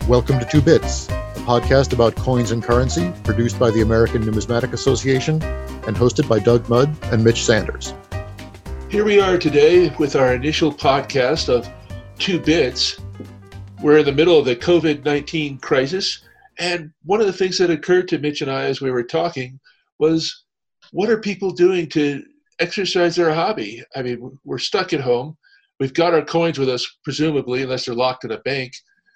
Welcome to Two Bits, a podcast about coins and currency, produced by the American Numismatic Association and hosted by Doug Mudd and Mitch Sanders. Here we are today with our initial podcast of Two Bits. We're in the middle of the COVID-19 crisis, and one of the things that occurred to Mitch and I as we were talking was, what are people doing to exercise their hobby? I mean, we're stuck at home. We've got our coins with us, presumably, unless they're locked in a bank.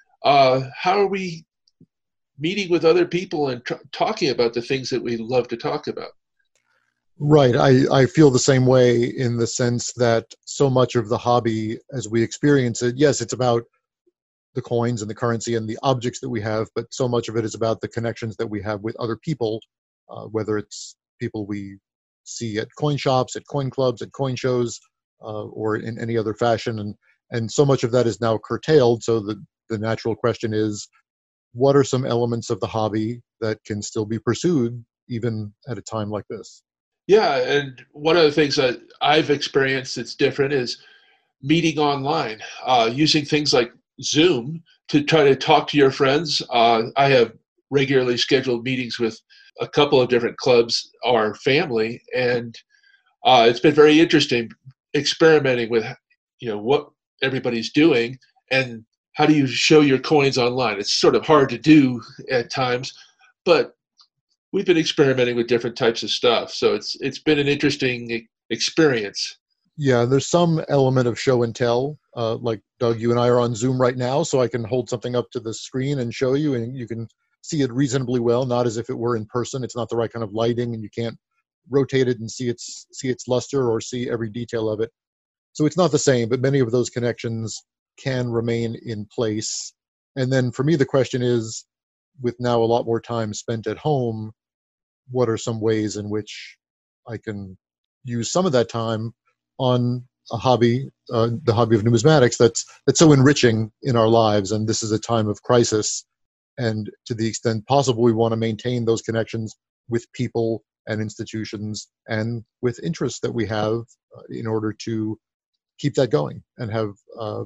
How are we meeting with other people and talking about the things that we love to talk about? Right. I feel the same way in the sense that so much of the hobby as we experience it, yes, it's about the coins and the currency and the objects that we have, but so much of it is about the connections that we have with other people, whether it's people we see at coin shops, at coin clubs, at coin shows, or in any other fashion. And so much of that is now curtailed. So the natural question is, what are some elements of the hobby that can still be pursued even at a time like this? Yeah, and one of the things that I've experienced that's different is meeting online, using things like Zoom to try to talk to your friends. I have regularly scheduled meetings with a couple of different clubs, our family, and it's been very interesting experimenting with, what everybody's doing and how do you show your coins online. It's sort of hard to do at times, but we've been experimenting with different types of stuff. So it's been an interesting experience. Yeah, there's some element of show and tell. Like Doug, you and I are on Zoom right now, so I can hold something up to the screen and show you, and you can see it reasonably well, not as if it were in person. It's not the right kind of lighting, and you can't rotate it and see its luster or see every detail of it. So it's not the same, but many of those connections can remain in place. And then for me, the question is, with now a lot more time spent at home, what are some ways in which I can use some of that time on a hobby, the hobby of numismatics, that's so enriching in our lives. And this is a time of crisis. And to the extent possible, we want to maintain those connections with people and institutions and with interests that we have in order to keep that going and have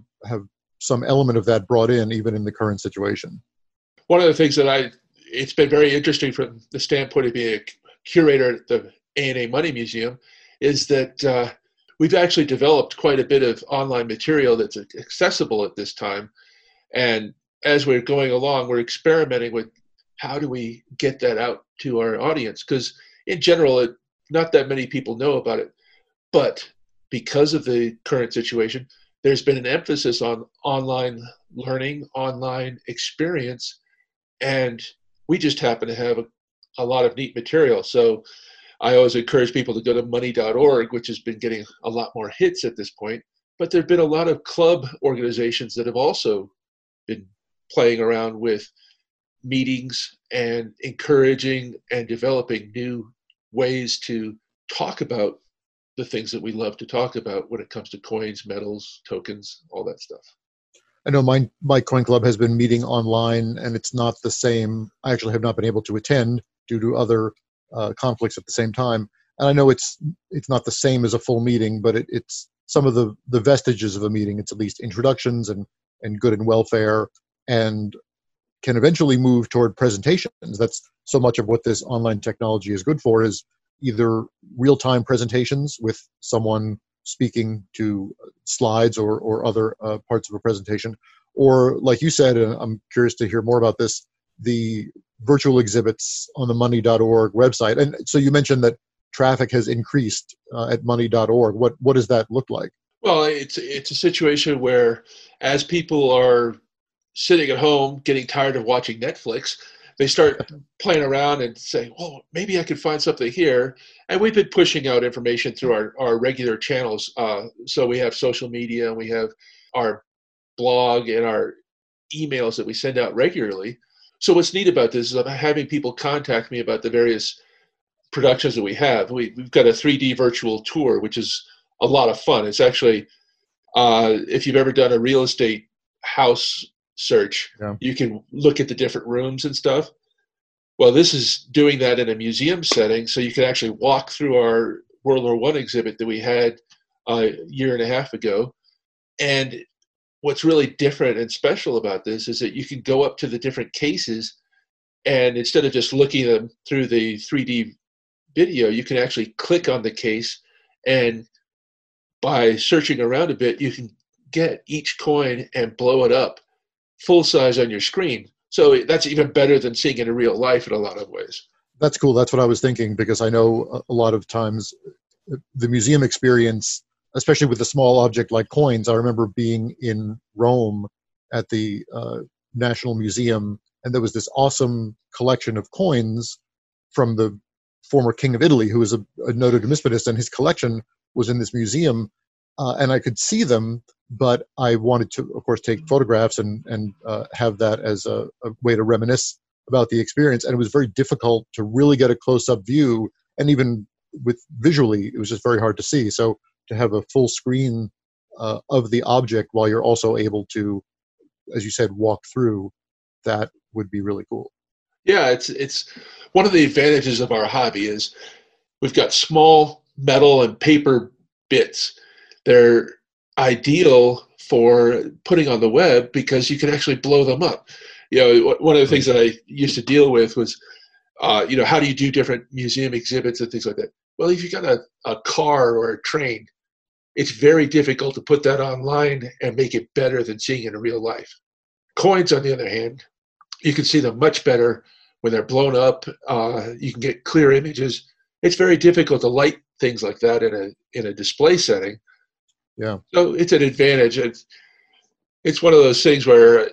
some element of that brought in even in the current situation. One of the things that it's been very interesting from the standpoint of being a curator at the A&A Money Museum is that we've actually developed quite a bit of online material that's accessible at this time. And as we're going along, we're experimenting with how do we get that out to our audience? Because in general, not that many people know about it. But because of the current situation, there's been an emphasis on online learning, online experience, and we just happen to have a lot of neat material. So I always encourage people to go to money.org, which has been getting a lot more hits at this point. But there have been a lot of club organizations that have also been playing around with meetings and encouraging and developing new ways to talk about the things that we love to talk about when it comes to coins, metals, tokens, all that stuff. I know my coin club has been meeting online, and it's not the same. I actually have not been able to attend due to other conflicts at the same time. And I know it's not the same as a full meeting, but it's some of the vestiges of a meeting. It's at least introductions and good and welfare, and can eventually move toward presentations. That's so much of what this online technology is good for, is either real-time presentations with someone speaking to slides or other parts of a presentation, or like you said, and I'm curious to hear more about this, the virtual exhibits on the money.org website. And so you mentioned that traffic has increased at money.org. What does that look like? Well, it's a situation where as people are sitting at home getting tired of watching Netflix, they start playing around and saying, well, maybe I could find something here. And we've been pushing out information through our regular channels. So we have social media, and we have our blog and our emails that we send out regularly. So what's neat about this is I'm having people contact me about the various productions that we have. We've got a 3D virtual tour, which is a lot of fun. It's actually, if you've ever done a real estate house search, yeah, you can look at the different rooms and stuff. Well, this is doing that in a museum setting, so you can actually walk through our World War I exhibit that we had a year and a half ago, and what's really different and special about this is that you can go up to the different cases, and instead of just looking at them through the 3D video, you can actually click on the case, and by searching around a bit, you can get each coin and blow it up full size on your screen. So that's even better than seeing it in real life in a lot of ways. That's cool. That's what I was thinking, because I know a lot of times the museum experience, especially with a small object like coins. I remember being in Rome at the National Museum, and there was this awesome collection of coins from the former king of Italy, who was a noted numismatist, and his collection was in this museum, and I could see them, but I wanted to, of course, take photographs and have that as a way to reminisce about the experience. And it was very difficult to really get a close-up view, and even with visually, it was just very hard to see. So to have a full screen of the object while you're also able to, as you said, walk through, that would be really cool. Yeah, it's one of the advantages of our hobby is we've got small metal and paper bits. They're ideal for putting on the web because you can actually blow them up. You know, one of the things that I used to deal with was, how do you do different museum exhibits and things like that? Well, if you've got a car or a train, it's very difficult to put that online and make it better than seeing it in real life. Coins, on the other hand, you can see them much better when they're blown up. You can get clear images. It's very difficult to light things like that in a display setting. Yeah. So it's an advantage. It's one of those things where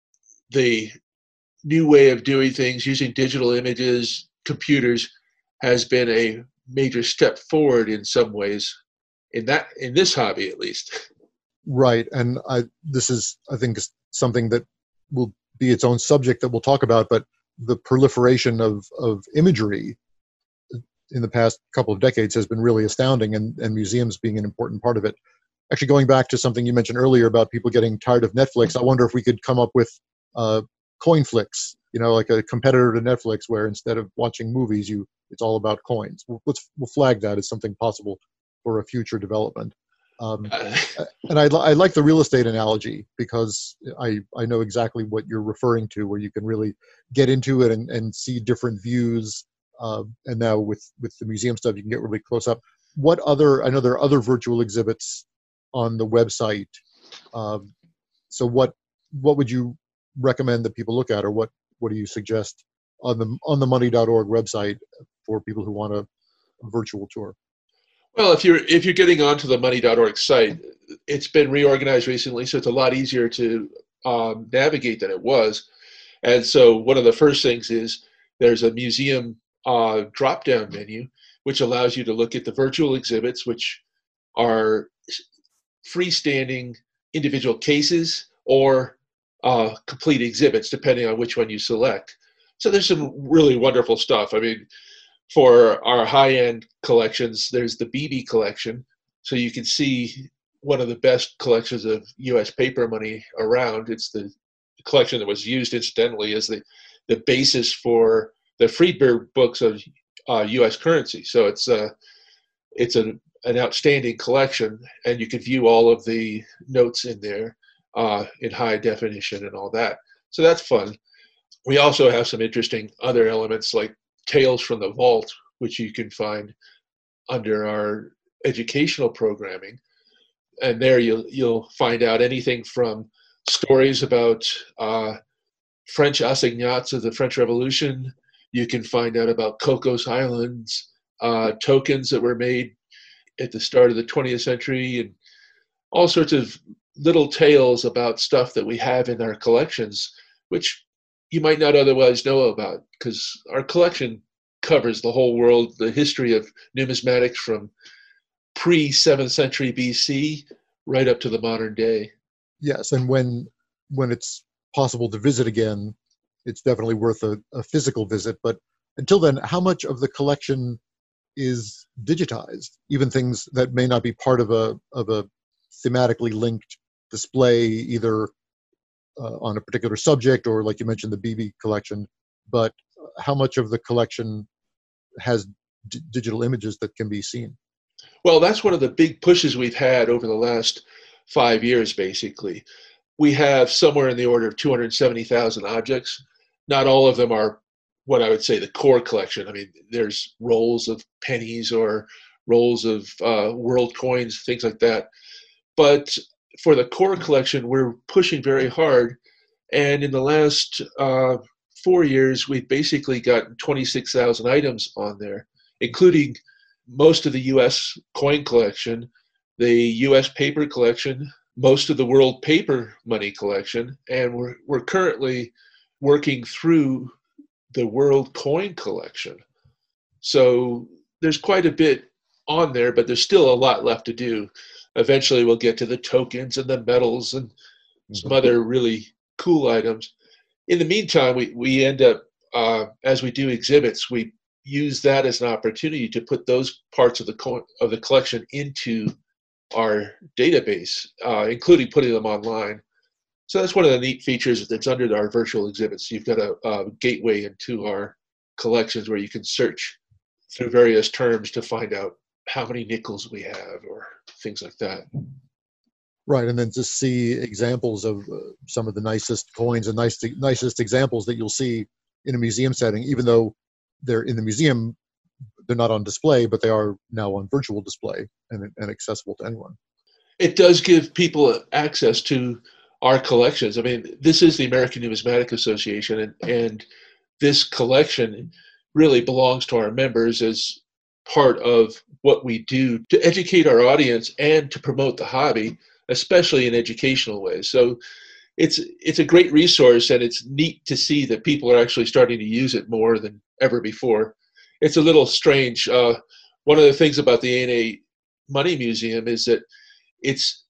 the new way of doing things using digital images, computers, has been a major step forward in some ways in this hobby, at least. Right. And this is, I think, something that will be its own subject that we'll talk about, but the proliferation of imagery in the past couple of decades has been really astounding, and museums being an important part of it. Actually, going back to something you mentioned earlier about people getting tired of Netflix, I wonder if we could come up with CoinFlix, like a competitor to Netflix, where instead of watching movies, it's all about coins. We'll flag that as something possible for a future development. And I like the real estate analogy, because I know exactly what you're referring to, where you can really get into it and see different views. And now with the museum stuff, you can get really close up. I know there are other virtual exhibits on the website. So what would you recommend that people look at, or what do you suggest on the money.org website for people who want a virtual tour? Well, if you're getting onto the money.org site, it's been reorganized recently, so it's a lot easier to navigate than it was. And so one of the first things is there's a museum drop-down menu, which allows you to look at the virtual exhibits, which are freestanding individual cases or complete exhibits, depending on which one you select. So there's some really wonderful stuff. I mean, for our high-end collections, there's the BB collection. So you can see one of the best collections of U.S. paper money around. It's the collection that was used, incidentally, as the basis for the Friedberg books of U.S. currency. So it's an outstanding collection, and you can view all of the notes in there in high definition and all that. So that's fun. We also have some interesting other elements like Tales from the Vault, which you can find under our educational programming. And there you'll find out anything from stories about French assignats of the French Revolution. You can find out about Cocos Islands, tokens that were made at the start of the 20th century, and all sorts of little tales about stuff that we have in our collections, which you might not otherwise know about, because our collection covers the whole world, the history of numismatics from pre-7th century BC right up to the modern day. Yes, and when it's possible to visit again, it's definitely worth a physical visit. But until then, how much of the collection is digitized? Even things that may not be part of a thematically linked display, either on a particular subject, or like you mentioned, the BB collection. But how much of the collection has digital images that can be seen? Well, that's one of the big pushes we've had over the last 5 years, basically. we have somewhere in the order of 270,000 objects. Not all of them are what I would say the core collection. I mean, there's rolls of pennies or rolls of world coins, things like that. But for the core collection, we're pushing very hard. And in the last 4 years, we've basically gotten 26,000 items on there, including most of the US coin collection, the US paper collection, most of the world paper money collection, and we're currently working through the world coin collection. So there's quite a bit on there, but there's still a lot left to do. Eventually we'll get to the tokens and the medals and some other really cool items. In the meantime, we end up, as we do exhibits, we use that as an opportunity to put those parts of the collection into our database, including putting them online. So that's one of the neat features that's under our virtual exhibits. You've got a gateway into our collections where you can search through various terms to find out how many nickels we have or things like that. Right, and then to see examples of some of the nicest coins and nicest examples that you'll see in a museum setting, even though they're in the museum, they're not on display, but they are now on virtual display and accessible to anyone. It does give people access to our collections. I mean, this is the American Numismatic Association, and this collection really belongs to our members as part of what we do to educate our audience and to promote the hobby, especially in educational ways. So it's a great resource, and it's neat to see that people are actually starting to use it more than ever before. It's a little strange. One of the things about the ANA Money Museum is that it's,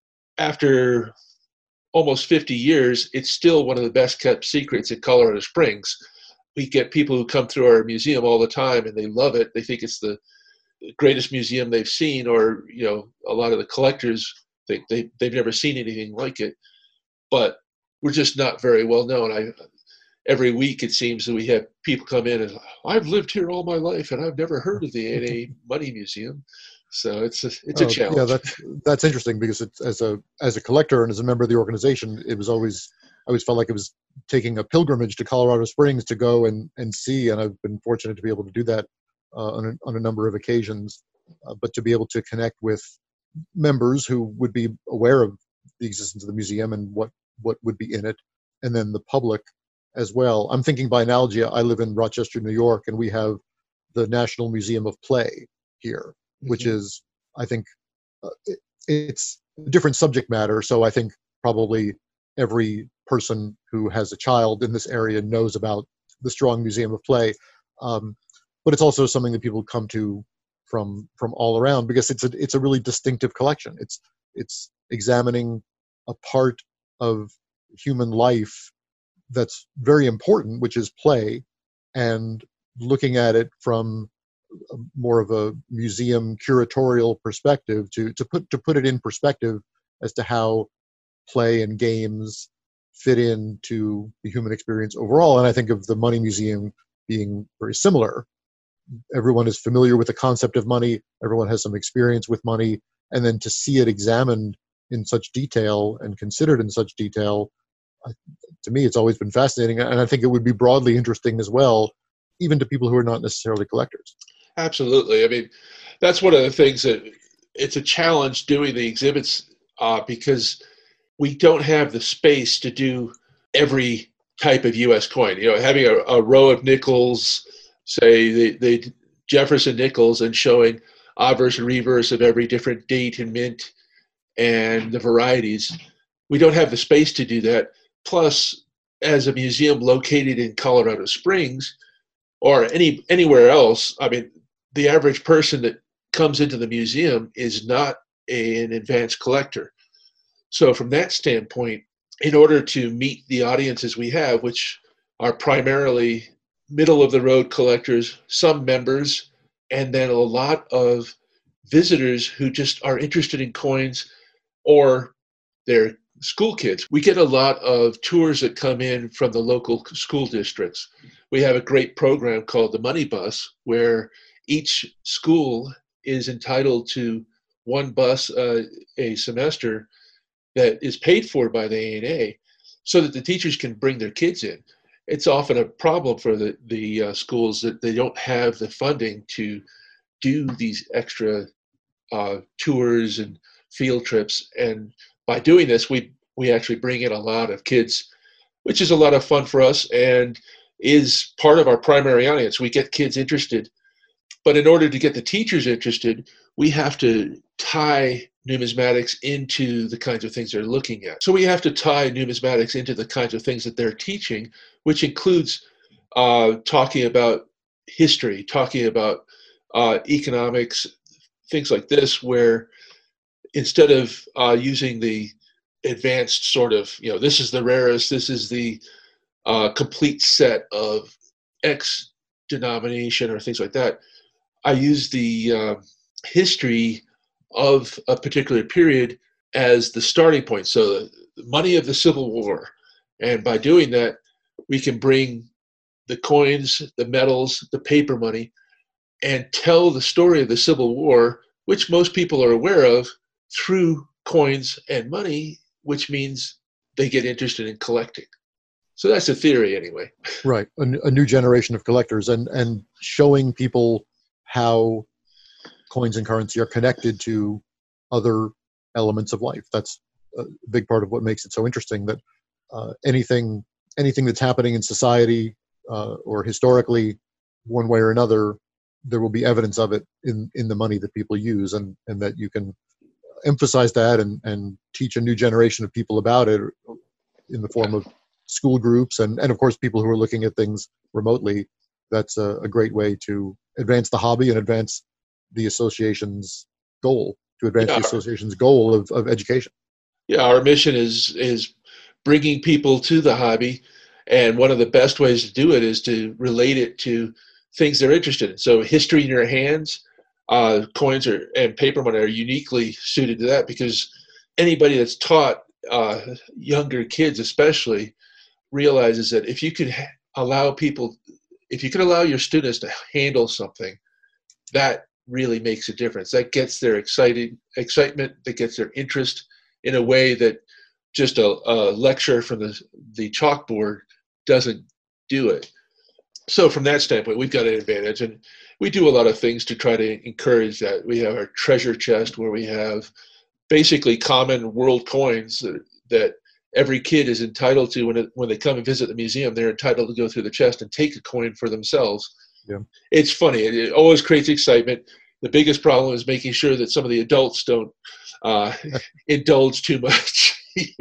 after almost 50 years, it's still one of the best kept secrets in Colorado Springs. We get people who come through our museum all the time and they love it. They think it's the greatest museum they've seen, or, you know, a lot of the collectors think they've never seen anything like it. But we're just not very well known. Every week it seems that we have people come in and, I've lived here all my life and I've never heard of the ANA Money Museum. So it's a challenge. Yeah, that's interesting, because it's as a collector and as a member of the organization, I always felt like it was taking a pilgrimage to Colorado Springs to go and see, and I've been fortunate to be able to do that on a number of occasions. But to be able to connect with members who would be aware of the existence of the museum and what would be in it, and then the public as well. I'm thinking by analogy, I live in Rochester, New York, and we have the National Museum of Play here, which is, I think, it's a different subject matter. So I think probably every person who has a child in this area knows about the Strong Museum of Play. But it's also something that people come to from all around, because it's a really distinctive collection. It's examining a part of human life that's very important, which is play, and looking at it from more of a museum curatorial perspective to put it in perspective as to how play and games fit into the human experience overall. And I think of the Money Museum being very similar. Everyone is familiar with the concept of money. Everyone has some experience with money. And then to see it examined in such detail and considered in such detail, to me, it's always been fascinating. And I think it would be broadly interesting as well, even to people who are not necessarily collectors. Absolutely. I mean, that's one of the things that it's a challenge doing the exhibits because we don't have the space to do every type of U.S. coin. You know, having a row of nickels, say the Jefferson nickels, and showing obverse and reverse of every different date and mint and the varieties. We don't have the space to do that. Plus, as a museum located in Colorado Springs or anywhere else, I mean, the average person that comes into the museum is not an advanced collector. So from that standpoint, in order to meet the audiences we have, which are primarily middle of the road collectors, some members, and then a lot of visitors who just are interested in coins, or they're school kids. We get a lot of tours that come in from the local school districts. We have a great program called the Money Bus, where each school is entitled to one bus a semester that is paid for by the ANA so that the teachers can bring their kids in. It's often a problem for the schools that they don't have the funding to do these extra tours and field trips. And by doing this, we actually bring in a lot of kids, which is a lot of fun for us and is part of our primary audience. We get kids interested, but in order to get the teachers interested, we have to tie numismatics into the kinds of things they're looking at. So we have to tie numismatics into the kinds of things that they're teaching, which includes talking about history, talking about economics, things like this, where instead of using the advanced sort of, this is the rarest, this is the complete set of X denomination or things like that, I use the history of a particular period as the starting point. So the money of the Civil War. And by doing that, we can bring the coins, the medals, the paper money, and tell the story of the Civil War, which most people are aware of, through coins and money, which means they get interested in collecting. So that's a theory anyway. Right. A new generation of collectors, and showing people how coins and currency are connected to other elements of life. That's a big part of what makes it so interesting, that anything that's happening in society or historically, one way or another, there will be evidence of it in the money that people use, and that you can emphasize that and teach a new generation of people about it in the form of school groups and of course people who are looking at things remotely. That's a great way to advance the hobby and advance the association's goal, the association's goal of education. Yeah, our mission is bringing people to the hobby, and one of the best ways to do it is to relate it to things they're interested in. So history in your hands, coins and paper money are uniquely suited to that, because anybody that's taught younger kids especially realizes that if you could allow your students to handle something, that really makes a difference. That gets their excitement, that gets their interest in a way that just a lecture from the chalkboard doesn't do it. So from that standpoint, we've got an advantage, and we do a lot of things to try to encourage that. We have our treasure chest where we have basically common world coins that every kid is entitled to. When they come and visit the museum, they're entitled to go through the chest and take a coin for themselves. Yeah. It's funny. It always creates excitement. The biggest problem is making sure that some of the adults don't indulge too much.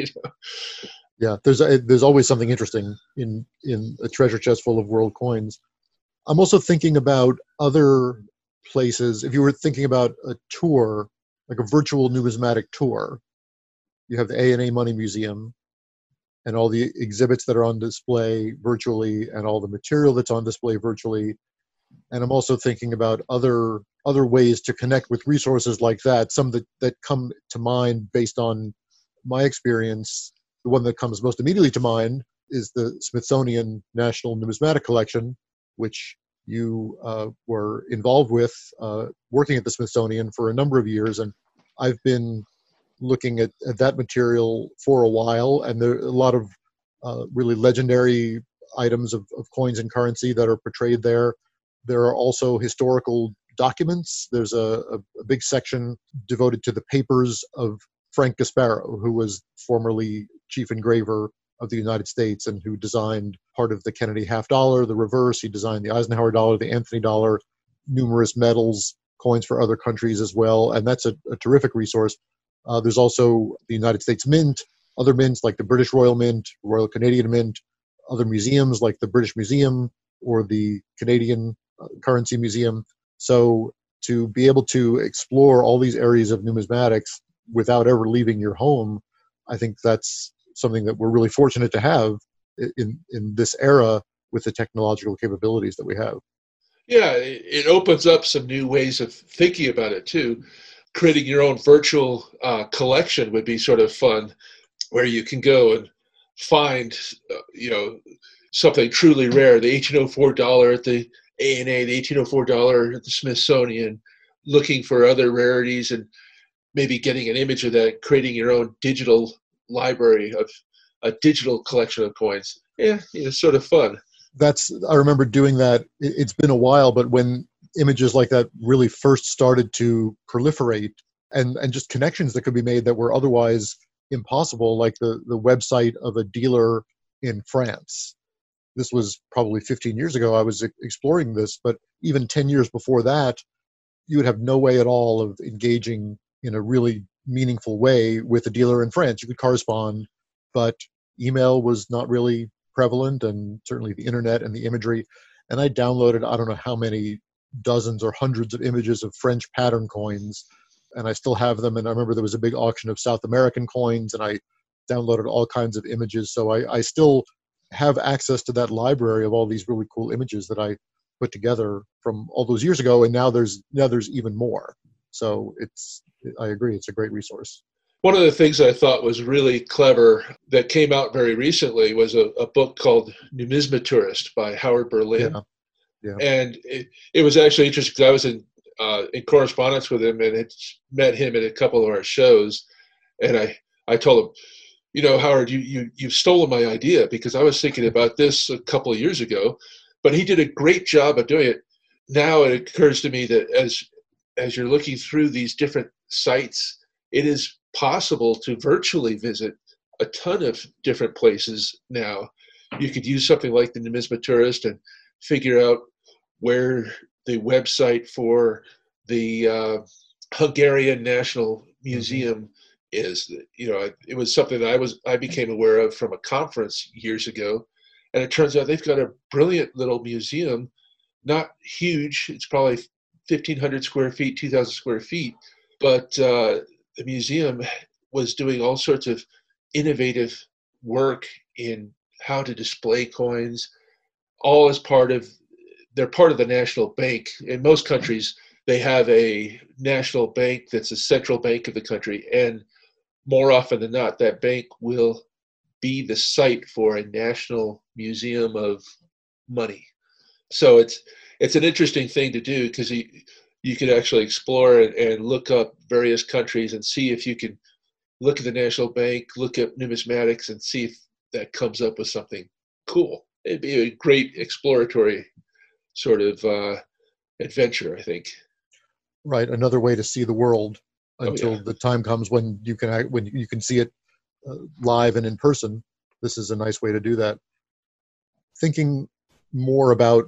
Yeah, there's always something interesting in a treasure chest full of world coins. I'm also thinking about other places. If you were thinking about a tour, like a virtual numismatic tour, you have the ANA Money Museum and all the exhibits that are on display virtually and all the material that's on display virtually. And I'm also thinking about other ways to connect with resources like that. Some that come to mind based on my experience. The one that comes most immediately to mind is the Smithsonian National Numismatic Collection, which you were involved with working at the Smithsonian for a number of years. And I've been looking at that material for a while, and there are a lot of really legendary items of coins and currency that are portrayed there. There are also historical documents. There's a big section devoted to the papers of Frank Gasparo, who was formerly chief engraver of the United States and who designed part of the Kennedy half dollar, the reverse. He designed the Eisenhower dollar, the Anthony dollar, numerous medals, coins for other countries as well. And that's a terrific resource. There's also the United States Mint, other mints like the British Royal Mint, Royal Canadian Mint, other museums like the British Museum or the Canadian Currency Museum. So to be able to explore all these areas of numismatics without ever leaving your home, I think that's something that we're really fortunate to have in this era with the technological capabilities that we have. Yeah, it opens up some new ways of thinking about it too. Creating your own virtual collection would be sort of fun, where you can go and find, something truly rare, the $1804 at the ANA, the $1804 at the Smithsonian, looking for other rarities and maybe getting an image of that, creating your own digital library of a digital collection of coins. Yeah, sort of fun. I remember doing that. It's been a while, but when images like that really first started to proliferate, and just connections that could be made that were otherwise impossible, like the website of a dealer in France. This was probably 15 years ago. I was exploring this, but even 10 years before that, you would have no way at all of engaging in a really meaningful way with a dealer in France. You could correspond, but email was not really prevalent, and certainly the internet and the imagery. And I downloaded, I don't know how many dozens or hundreds of images of French pattern coins, and I still have them. And I remember there was a big auction of South American coins, and I downloaded all kinds of images. So I still have access to that library of all these really cool images that I put together from all those years ago, and now there's even more. So I agree, it's a great resource. One of the things I thought was really clever that came out very recently was a book called Numismaturist by Howard Berlin. Yeah. And it was actually interesting because I was in correspondence with him and had met him at a couple of our shows. And I told him, Howard, you've stolen my idea, because I was thinking about this a couple of years ago, but he did a great job of doing it. Now it occurs to me that as you're looking through these different sites, it is possible to virtually visit a ton of different places now. You could use something like the Numismaturist and figure out where the website for the Hungarian National Museum is. It was something that I became aware of from a conference years ago, and it turns out they've got a brilliant little museum, not huge. It's probably 1,500 square feet, 2,000 square feet, but the museum was doing all sorts of innovative work in how to display coins, all as they're part of the national bank. In most countries, they have a national bank that's a central bank of the country, and more often than not, that bank will be the site for a national museum of money. So it's an interesting thing to do, because you could actually explore and look up various countries and see if you can look at the national bank, look at numismatics, and see if that comes up with something cool. It'd be a great exploratory sort of adventure, I think. Right, another way to see the world until the time comes when you can see it live and in person. This is a nice way to do that. Thinking more about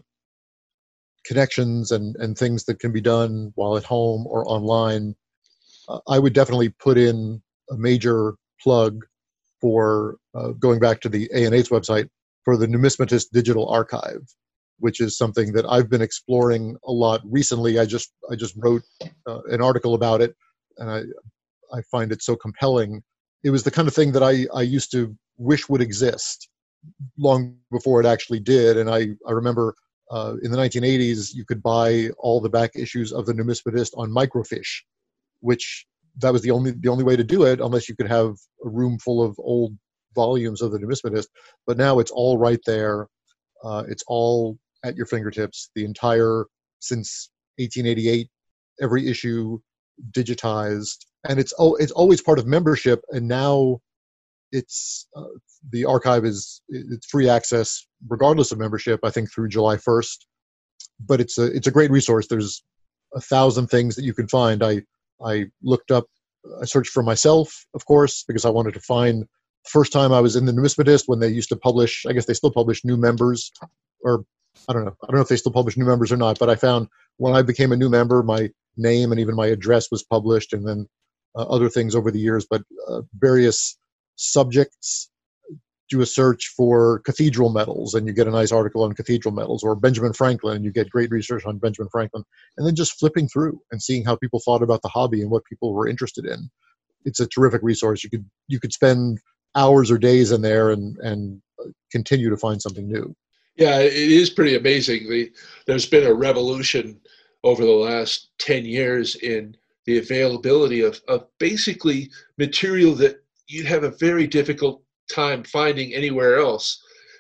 connections and things that can be done while at home or online, I would definitely put in a major plug for going back to the ANA's website for the Numismatist Digital Archive, which is something that I've been exploring a lot recently. I just wrote an article about it, and I find it so compelling. It was the kind of thing that I used to wish would exist long before it actually did. And I remember in the 1980s, you could buy all the back issues of the Numismatist on microfiche, which that was the only way to do it, unless you could have a room full of old volumes of the Numismatist. But now it's all right there. It's all at your fingertips. The entire, since 1888, every issue digitized, and it's always part of membership. And now it's the archive it's free access regardless of membership, I think, through July 1st. But it's a great resource. There's 1,000 things that you can find. I looked up, I searched for myself, of course, because I wanted to find the first time I was in the Numismatist, when they used to publish, I guess they still publish new members, or I don't know if they still publish new members or not, but I found when I became a new member, my name and even my address was published, and then other things over the years. But various subjects, do a search for cathedral medals, and you get a nice article on cathedral medals, or Benjamin Franklin, and you get great research on Benjamin Franklin. And then just flipping through and seeing how people thought about the hobby and what people were interested in. It's a terrific resource. You could spend hours or days in there and continue to find something new. Yeah, it is pretty amazing. There's been a revolution over the last 10 years in the availability of basically material that you'd have a very difficult time finding anywhere else.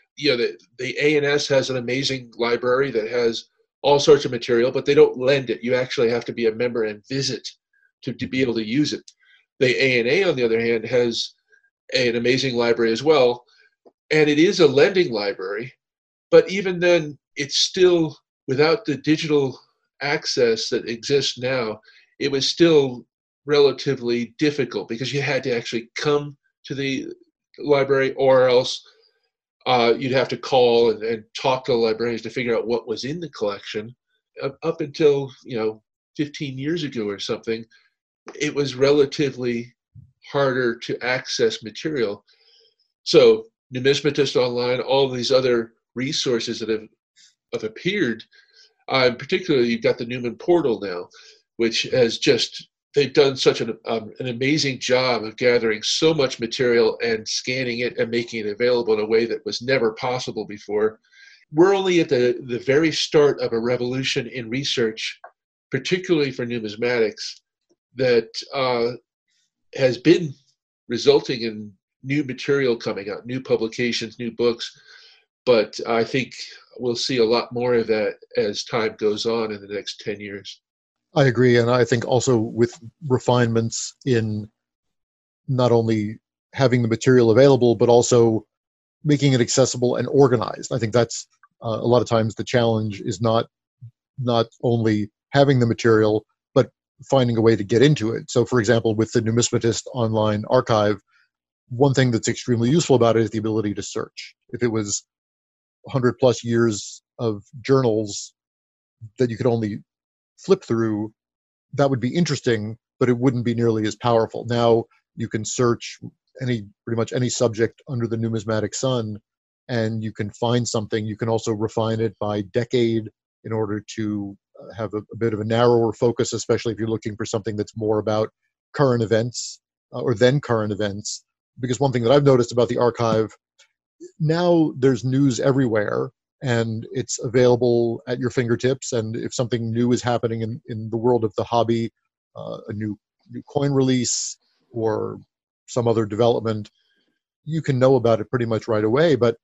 The ANS has an amazing library that has all sorts of material, but they don't lend it. You actually have to be a member and visit to be able to use it. The ANA, on the other hand, has an amazing library as well. And it is a lending library, but even then, it's still, without the digital access that exists now, it was still relatively difficult because you had to actually come to the library, or else you'd have to call and talk to the librarians to figure out what was in the collection. Up until 15 years ago or something, it was relatively harder to access material. So Numismatist Online, all these other resources that have appeared, particularly you've got the Newman Portal now, which has just, they've done such an amazing job of gathering so much material and scanning it and making it available in a way that was never possible before. We're only at the very start of a revolution in research, particularly for numismatics, that has been resulting in new material coming out, new publications, new books. But I think we'll see a lot more of that as time goes on in the next 10 years. I agree. And I think also with refinements in not only having the material available, but also making it accessible and organized. I think that's a lot of times the challenge is not only having the material, but finding a way to get into it. So for example, with the Numismatist Online archive, one thing that's extremely useful about it is the ability to search. If it was 100 plus years of journals that you could only flip through, that would be interesting, but it wouldn't be nearly as powerful. Now you can search pretty much any subject under the numismatic sun, and you can find something. You can also refine it by decade in order to have a bit of a narrower focus, especially if you're looking for something that's more about current events or then current events. Because one thing that I've noticed about the archive, now there's news everywhere, and it's available at your fingertips. And if something new is happening in the world of the hobby, a new coin release or some other development, you can know about it pretty much right away. But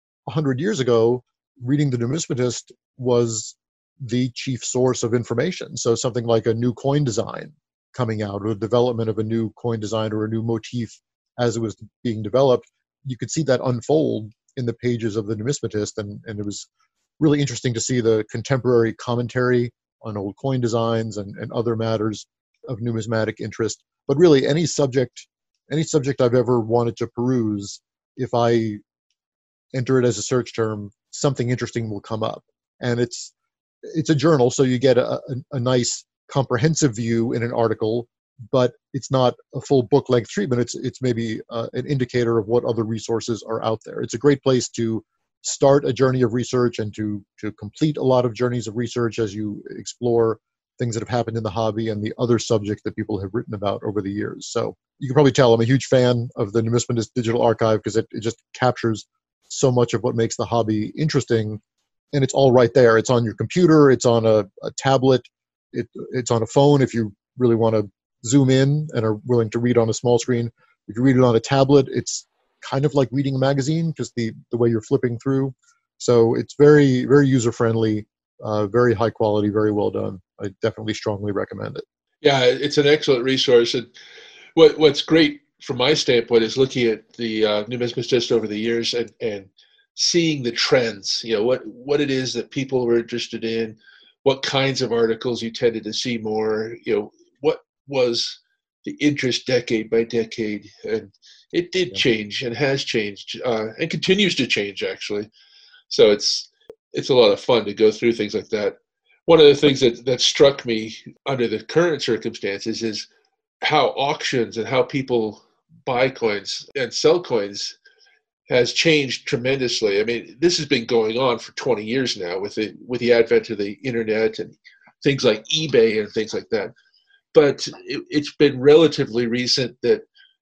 100 years ago, reading the Numismatist was the chief source of information. So something like a new coin design coming out, or the development of a new coin design or a new motif as it was being developed, you could see that unfold in the pages of the Numismatist, and it was really interesting to see the contemporary commentary on old coin designs and other matters of numismatic interest. But really, any subject I've ever wanted to peruse, if I enter it as a search term, something interesting will come up. And it's a journal, so you get a nice comprehensive view in an article, but it's not a full book-length treatment. It's maybe an indicator of what other resources are out there. It's a great place to start a journey of research and to complete a lot of journeys of research as you explore things that have happened in the hobby and the other subjects that people have written about over the years. So you can probably tell I'm a huge fan of the Numismatist Digital Archive because it just captures so much of what makes the hobby interesting. And it's all right there. It's on your computer. It's on a tablet. It's on a phone if you really want to zoom in and are willing to read on a small screen. If you read it on a tablet, it's kind of like reading a magazine, just the way you're flipping through. So it's very, very user-friendly, very high quality, very well done. I definitely strongly recommend it. Yeah, it's an excellent resource. And what's great from my standpoint is looking at the Numismatist over the years and seeing the trends, what it is that people were interested in, what kinds of articles you tended to see more, what was the interest decade by decade. And it did change and has changed and continues to change, actually. So it's a lot of fun to go through things like that. One of the things that struck me under the current circumstances is how auctions and how people buy coins and sell coins has changed tremendously. I mean, this has been going on for 20 years now with the advent of the internet and things like eBay and things like that. But it's been relatively recent that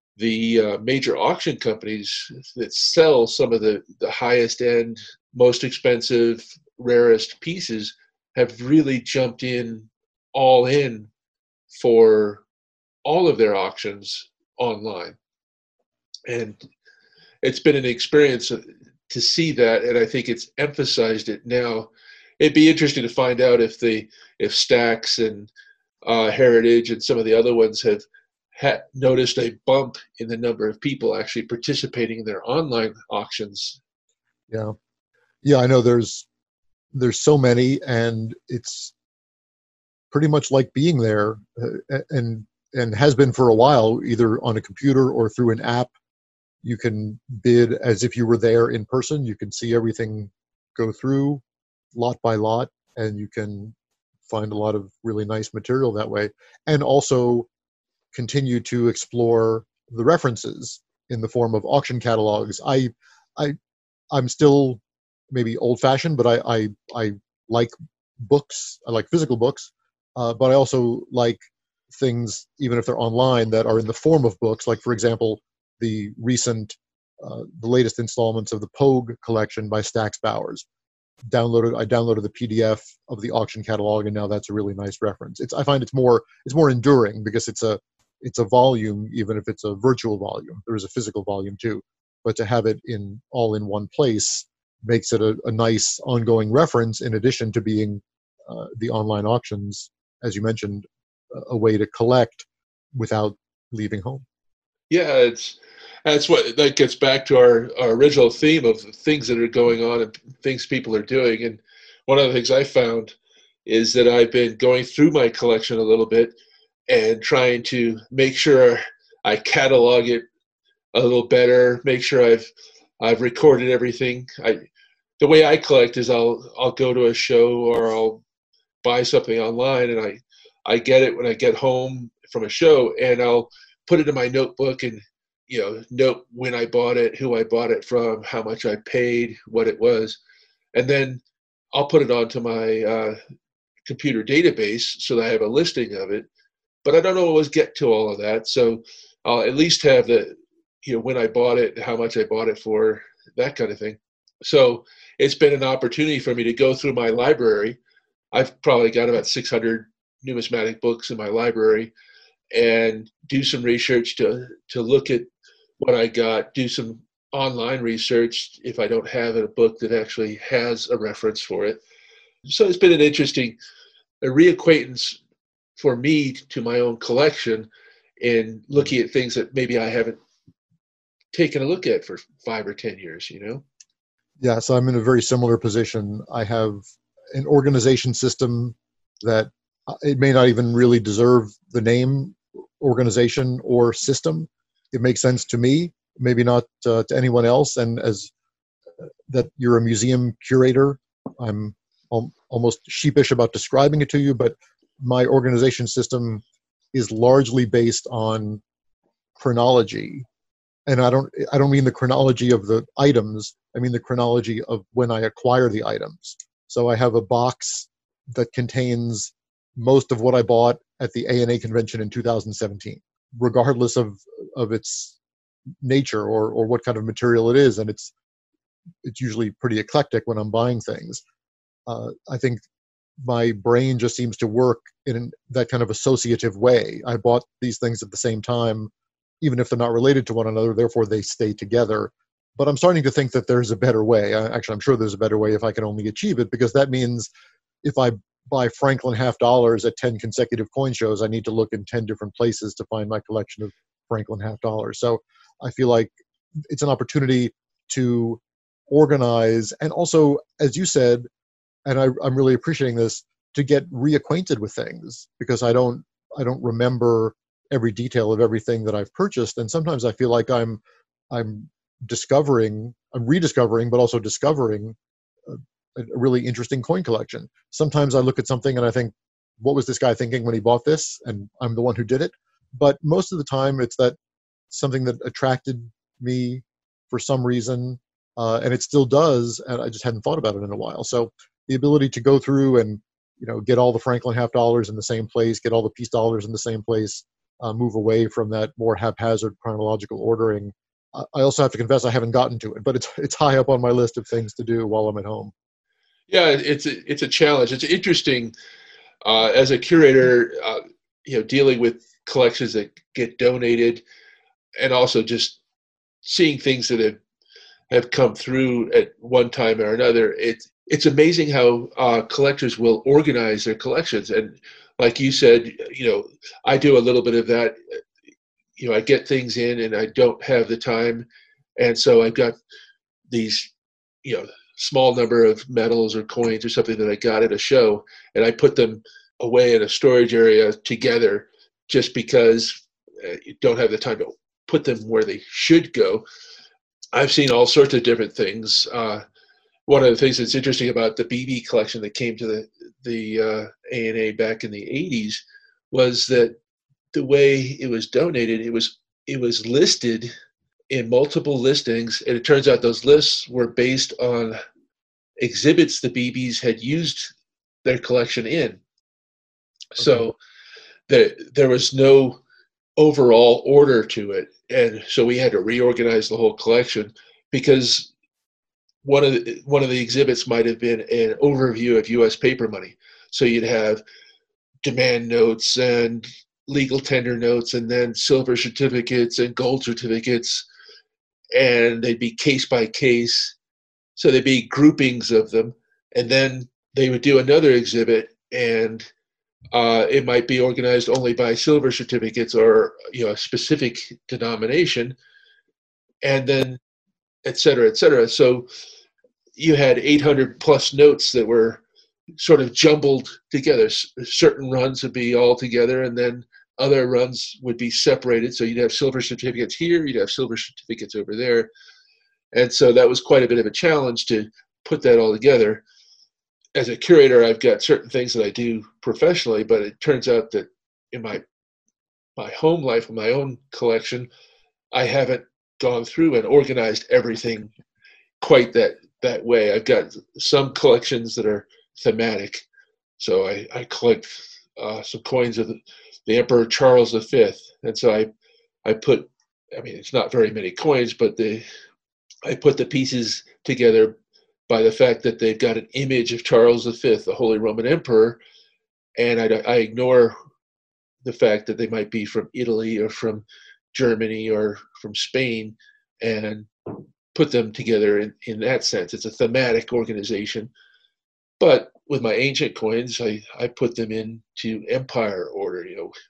the major auction companies that sell some of the highest end, most expensive, rarest pieces have really jumped all in for all of their auctions online. And it's been an experience to see that, and I think it's emphasized it now. It'd be interesting to find out if Stax and Heritage and some of the other ones noticed a bump in the number of people actually participating in their online auctions. Yeah. Yeah, I know there's so many, and it's pretty much like being there, and has been for a while, either on a computer or through an app. You can bid as if you were there in person. You can see everything go through lot by lot, and you can find a lot of really nice material that way, and also continue to explore the references in the form of auction catalogs. I I'm still maybe old fashioned, but I like books. I like physical books, but I also like things, even if they're online, that are in the form of books. Like, for example, the latest installments of the Pogue collection by Stax Bowers. I downloaded the PDF of the auction catalog, and now that's a really nice reference. I find it's more enduring because it's a volume, even if it's a virtual volume. There is a physical volume too, but to have it all in one place makes it a nice ongoing reference, in addition to being the online auctions, as you mentioned, a way to collect without leaving home. Yeah, that's what that gets back to our original theme of things that are going on and things people are doing. And one of the things I found is that I've been going through my collection a little bit and trying to make sure I catalog it a little better, make sure I've recorded everything. The way I collect is I'll go to a show or I'll buy something online, and I get it when I get home from a show, and I'll put it in my notebook and note when I bought it, who I bought it from, how much I paid, what it was, and then I'll put it onto my computer database so that I have a listing of it. But I don't always get to all of that, so I'll at least have the when I bought it, how much I bought it for, that kind of thing. So it's been an opportunity for me to go through my library. I've probably got about 600 numismatic books in my library, and do some research to look at what I got, do some online research if I don't have a book that actually has a reference for it. So it's been an interesting reacquaintance for me to my own collection, and looking at things that maybe I haven't taken a look at for 5 or 10 years, Yeah, so I'm in a very similar position. I have an organization system that it may not even really deserve the name organization or system. It makes sense to me, maybe not to anyone else. And as that you're a museum curator, I'm almost sheepish about describing it to you, but my organization system is largely based on chronology. And I don't mean the chronology of the items. I mean the chronology of when I acquire the items. So I have a box that contains most of what I bought at the ANA convention in 2017, regardless of its nature or what kind of material it is. And it's usually pretty eclectic when I'm buying things. I think my brain just seems to work in that kind of associative way. I bought these things at the same time, even if they're not related to one another, therefore they stay together. But I'm starting to think that there's a better way. Actually, I'm sure there's a better way if I can only achieve it, because that means if I buy Franklin half dollars at 10 consecutive coin shows, I need to look in 10 different places to find my collection of Franklin half dollars. So I feel like it's an opportunity to organize, and also, as you said, and I'm really appreciating this, to get reacquainted with things, because I don't remember every detail of everything that I've purchased. And sometimes I feel like I'm rediscovering, but also discovering a really interesting coin collection. Sometimes I look at something and I think, what was this guy thinking when he bought this? And I'm the one who did it. But most of the time it's that something that attracted me for some reason, and it still does, and I just hadn't thought about it in a while. So the ability to go through and get all the Franklin half dollars in the same place, get all the piece dollars in the same place, move away from that more haphazard chronological ordering. I also have to confess I haven't gotten to it, but it's high up on my list of things to do while I'm at home. Yeah, it's a challenge. It's interesting as a curator, dealing with collections that get donated, and also just seeing things that have come through at one time or another. It's amazing how collectors will organize their collections. And like you said, I do a little bit of that. I get things in and I don't have the time, and so I've got these, small number of medals or coins or something that I got at a show, and I put them away in a storage area together, just because you don't have the time to put them where they should go. I've seen all sorts of different things. One of the things that's interesting about the BB collection that came to the ANA back in the 80s was that the way it was donated, it was listed in multiple listings, and it turns out those lists were based on exhibits the BBs had used their collection in. So there was no overall order to it, and so we had to reorganize the whole collection, because one of the exhibits might have been an overview of U.S. paper money. So you'd have demand notes and legal tender notes, and then silver certificates and gold certificates, and they'd be case by case. So there'd be groupings of them, and then they would do another exhibit, and it might be organized only by silver certificates or a specific denomination, and then et cetera, et cetera. So you had 800 plus notes that were sort of jumbled together. Certain runs would be all together, and then other runs would be separated. So you'd have silver certificates here, you'd have silver certificates over there. And so that was quite a bit of a challenge to put that all together. As a curator, I've got certain things that I do professionally, but it turns out that in my home life, in my own collection, I haven't gone through and organized everything quite that way. I've got some collections that are thematic. So I collect some coins of the Emperor Charles V. And so I put, it's not very many coins, but I put the pieces together by the fact that they've got an image of Charles V, the Holy Roman Emperor, and I ignore the fact that they might be from Italy or from Germany or from Spain, and put them together in that sense. It's a thematic organization. But with my ancient coins, I put them into empire order,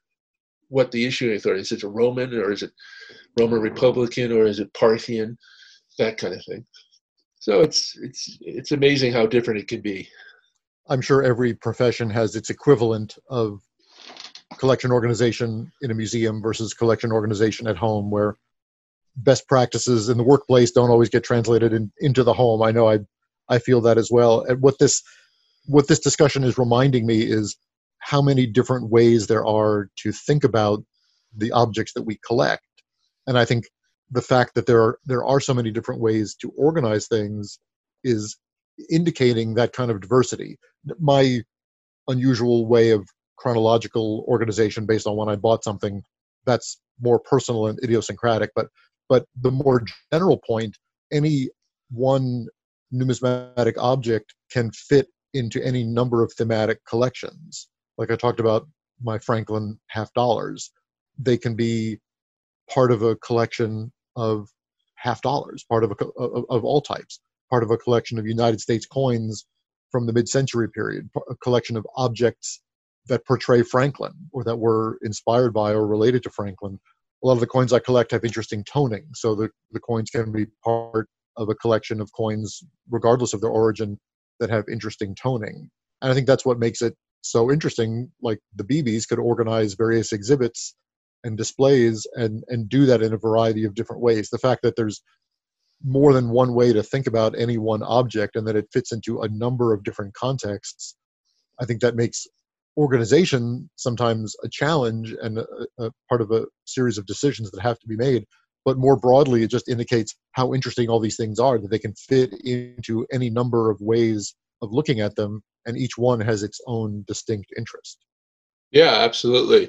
what the issuing authority is. Is it Roman, or is it Roman Republican, or is it Parthian, that kind of thing. So it's amazing how different it can be. I'm sure every profession has its equivalent of collection organization in a museum versus collection organization at home, where best practices in the workplace don't always get translated into the home. I know I feel that as well. And what this discussion is reminding me is how many different ways there are to think about the objects that we collect. And I think the fact that there are so many different ways to organize things is indicating that kind of diversity. My unusual way of chronological organization based on when I bought something, that's more personal and idiosyncratic. But the more general point, any one numismatic object can fit into any number of thematic collections. Like I talked about my Franklin half dollars. They can be part of a collection of half dollars, part of all types, part of a collection of United States coins from the mid-century period, a collection of objects that portray Franklin or that were inspired by or related to Franklin. A lot of the coins I collect have interesting toning, so the coins can be part of a collection of coins, regardless of their origin, that have interesting toning. And I think that's what makes it so interesting. Like the BBs could organize various exhibits and displays and do that in a variety of different ways. The fact that there's more than one way to think about any one object and that it fits into a number of different contexts, I think that makes organization sometimes a challenge and a part of a series of decisions that have to be made. But more broadly, it just indicates how interesting all these things are, that they can fit into any number of ways of looking at them, and each one has its own distinct interest. Yeah, absolutely.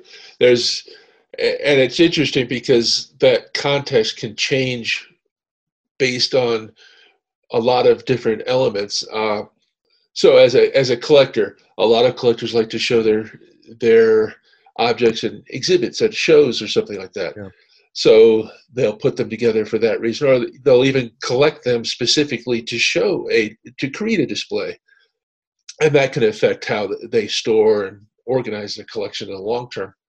And it's interesting because that context can change based on a lot of different elements. So as a collector, a lot of collectors like to show their objects in exhibits at shows or something like that. Yeah. So they'll put them together for that reason, or they'll even collect them specifically to create a display. And that can affect how they store and organize the collection in the long term.